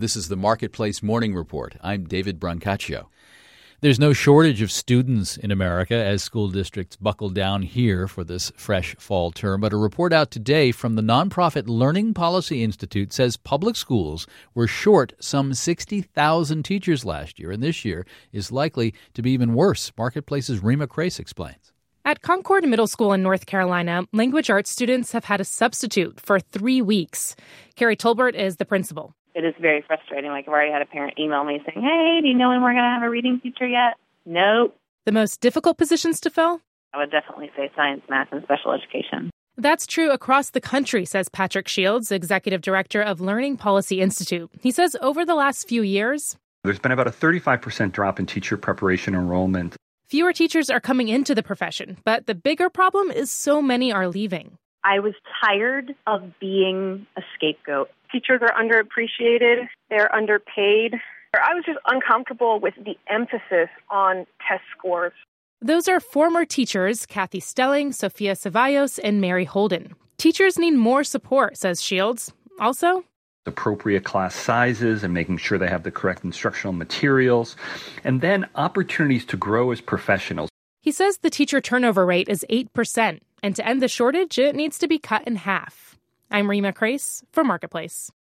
This is the Marketplace Morning Report. I'm David Brancaccio. There's no shortage of students in America as school districts buckle down here for this fresh fall term. But a report out today from the nonprofit Learning Policy Institute says public schools were short some 60,000 teachers last year, and this year is likely to be even worse. Marketplace's Rima Crace explains. At Concord Middle School in North Carolina, language arts students have had a substitute for 3 weeks. Carrie Tolbert is the principal. It is very frustrating. I've already had a parent email me saying, hey, do you know when we're going to have a reading teacher yet? Nope. The most difficult positions to fill? I would definitely say science, math, and special education. That's true across the country, says Patrick Shields, executive director of Learning Policy Institute. He says over the last few years, there's been about a 35% drop in teacher preparation enrollment. Fewer teachers are coming into the profession, but the bigger problem is so many are leaving. I was tired of being a scapegoat. Teachers are underappreciated. They're underpaid. I was just uncomfortable with the emphasis on test scores. Those are former teachers Kathy Stelling, Sophia Cevallos, and Mary Holden. Teachers need more support, says Shields. Also, appropriate class sizes and making sure they have the correct instructional materials, and then opportunities to grow as professionals. He says the teacher turnover rate is 8%, and to end the shortage, it needs to be cut in half. I'm Rima Crace for Marketplace.